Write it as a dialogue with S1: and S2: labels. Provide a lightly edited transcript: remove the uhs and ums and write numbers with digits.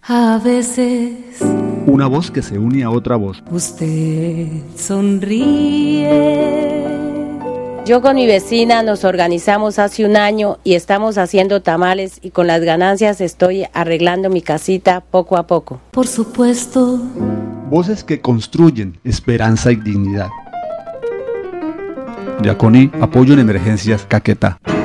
S1: A veces
S2: Una voz que se une a otra voz.
S1: usted sonríe.
S3: Yo con mi vecina nos organizamos hace un año y estamos haciendo tamales y con las ganancias estoy arreglando mi casita poco a poco.
S1: Por supuesto,
S2: Voces que construyen esperanza y dignidad. Diaconí, apoyo en emergencias Caquetá.